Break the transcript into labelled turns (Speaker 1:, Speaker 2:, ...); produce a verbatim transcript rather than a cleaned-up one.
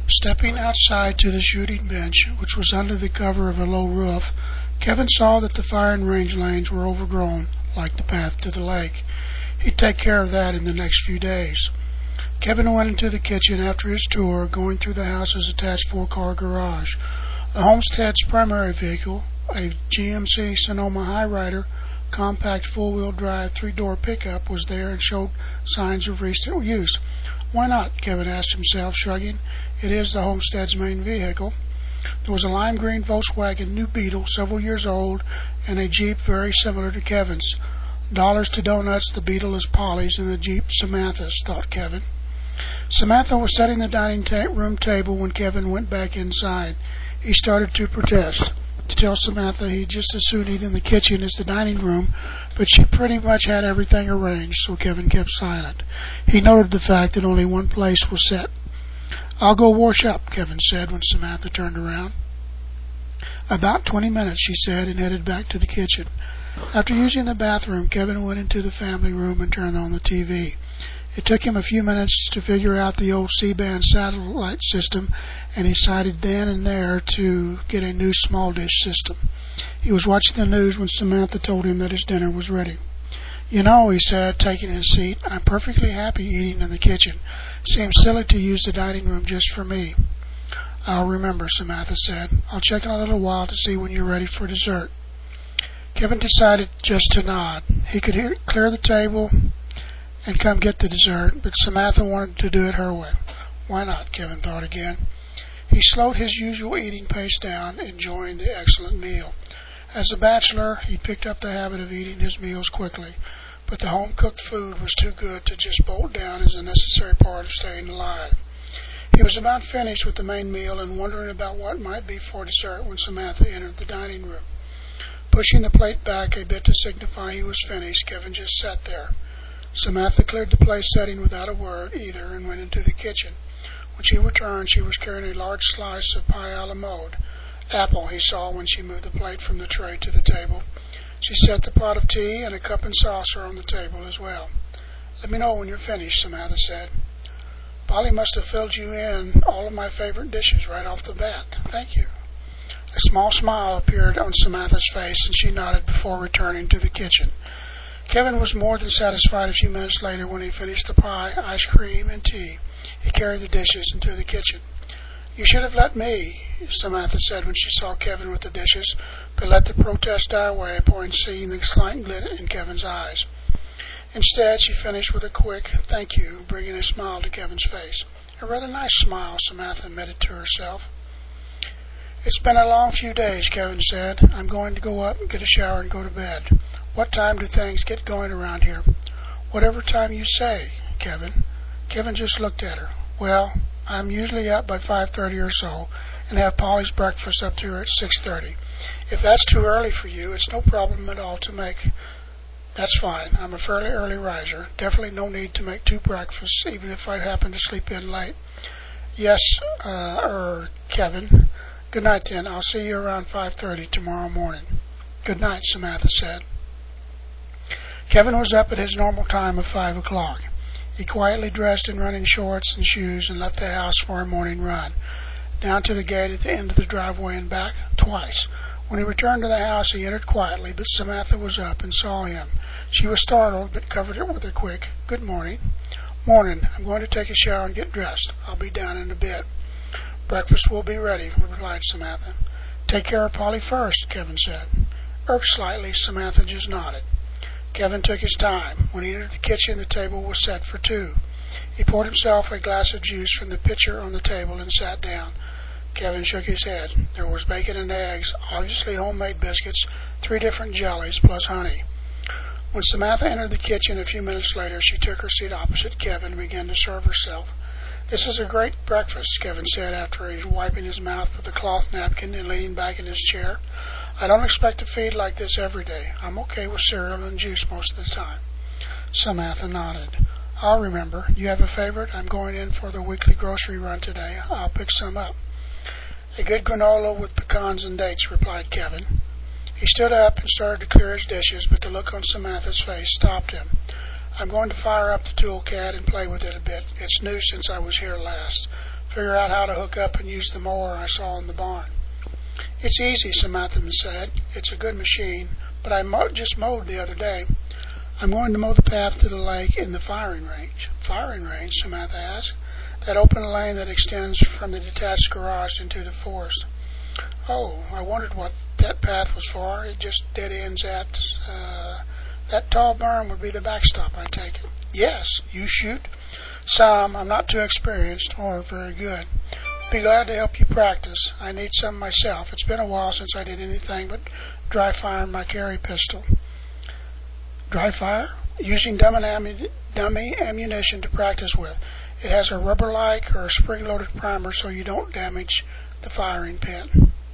Speaker 1: Stepping outside to the shooting bench, which was under the cover of a low roof, Kevin saw that the firing range lanes were overgrown, like the path to the lake. He'd take care of that in the next few days. Kevin went into the kitchen after his tour, going through the house's attached four-car garage. The homestead's primary vehicle, a G M C Sonoma Highrider compact four-wheel drive three-door pickup, was there and showed signs of recent use. Why not? Kevin asked himself, shrugging. It is the homestead's main vehicle. There was a lime green Volkswagen New Beetle, several years old, and a Jeep very similar to Kevin's. Dollars to donuts, the Beetle is Polly's, and the Jeep Samantha's, thought Kevin. Samantha was setting the dining ta- room table when Kevin went back inside. He started to protest, to tell Samantha he'd just as soon eat in the kitchen as the dining room, but she pretty much had everything arranged, so Kevin kept silent. He noted the fact that only one place was set. I'll go wash up, Kevin said when Samantha turned around. About twenty minutes, she said, and headed back to the kitchen. After using the bathroom, Kevin went into the family room and turned on the T V. It took him a few minutes to figure out the old C-band satellite system, and he decided then and there to get a new small dish system. He was watching the news when Samantha told him that his dinner was ready. You know, he said, taking his seat, I'm perfectly happy eating in the kitchen. Seems silly to use the dining room just for me. I'll remember, Samantha said. I'll check in a little while to see when you're ready for dessert. Kevin decided just to nod. He could hear, clear the table and come get the dessert, but Samantha wanted to do it her way. Why not? Kevin thought again. He slowed his usual eating pace down, enjoying the excellent meal. As a bachelor, he picked up the habit of eating his meals quickly, but the home-cooked food was too good to just bolt down as a necessary part of staying alive. He was about finished with the main meal and wondering about what might be for dessert when Samantha entered the dining room. Pushing the plate back a bit to signify he was finished, Kevin just sat there. Samantha cleared the place setting without a word either and went into the kitchen. When she returned, she was carrying a large slice of pie a la mode. Apple, he saw when she moved the plate from the tray to the table. She set the pot of tea and a cup and saucer on the table as well. Let me know when you're finished, Samantha said. Polly must have filled you in all of my favorite dishes right off the bat. Thank you. A small smile appeared on Samantha's face, and she nodded before returning to the kitchen. Kevin was more than satisfied a few minutes later when he finished the pie, ice cream, and tea. He carried the dishes into the kitchen. You should have let me, Samantha said when she saw Kevin with the dishes, but let the protest die away upon seeing the slight glint in Kevin's eyes. Instead, she finished with a quick thank you, bringing a smile to Kevin's face. A rather nice smile, Samantha admitted to herself. It's been a long few days, Kevin said. I'm going to go up, get a shower, and go to bed. What time do things get going around here? Whatever time you say, Kevin. Kevin just looked at her. Well, I'm usually up by five thirty or so, and have Polly's breakfast up to her at six thirty. If that's too early for you, it's no problem at all to make. That's fine. I'm a fairly early riser. Definitely no need to make two breakfasts, even if I happen to sleep in late. Yes, uh, er, Kevin. Good night, then. I'll see you around five thirty tomorrow morning. Good night, Samantha said. Kevin was up at his normal time of five o'clock. He quietly dressed in running shorts and shoes and left the house for a morning run. Down to the gate at the end of the driveway and back twice. When he returned to the house, he entered quietly, but Samantha was up and saw him. She was startled, but covered it with a quick, good morning. Morning. I'm going to take a shower and get dressed. I'll be down in a bit. Breakfast will be ready, replied Samantha. Take care of Polly first, Kevin said. Irked slightly, Samantha just nodded. Kevin took his time. When he entered the kitchen, the table was set for two. He poured himself a glass of juice from the pitcher on the table and sat down. Kevin shook his head. There was bacon and eggs, obviously homemade biscuits, three different jellies, plus honey. When Samantha entered the kitchen a few minutes later, she took her seat opposite Kevin and began to serve herself. This is a great breakfast, Kevin said after he was wiping his mouth with a cloth napkin and leaning back in his chair. I don't expect to feed like this every day. I'm okay with cereal and juice most of the time. Samantha nodded. I'll remember. You have a favorite? I'm going in for the weekly grocery run today. I'll pick some up. A good granola with pecans and dates, replied Kevin. He stood up and started to clear his dishes, but the look on Samantha's face stopped him. I'm going to fire up the tool cat and play with it a bit. It's new since I was here last. figure out how to hook up and use the mower I saw in the barn. It's easy, Samantha said. It's a good machine, but I mo- just mowed the other day. I'm going to mow the path to the lake in the firing range. Firing range, Samantha asked. That open lane that extends from the detached garage into the forest. Oh, I wondered what that path was for. It just dead ends at, uh, that tall berm would be the backstop, I take it. Yes, you shoot? Some. I'm not too experienced or very good. Be glad to help you practice. I need some myself. It's been a while since I did anything but dry fire my carry pistol. Dry fire? Using dummy, ammu- dummy ammunition to practice with. It has a rubber-like or a spring-loaded primer so you don't damage the firing pin.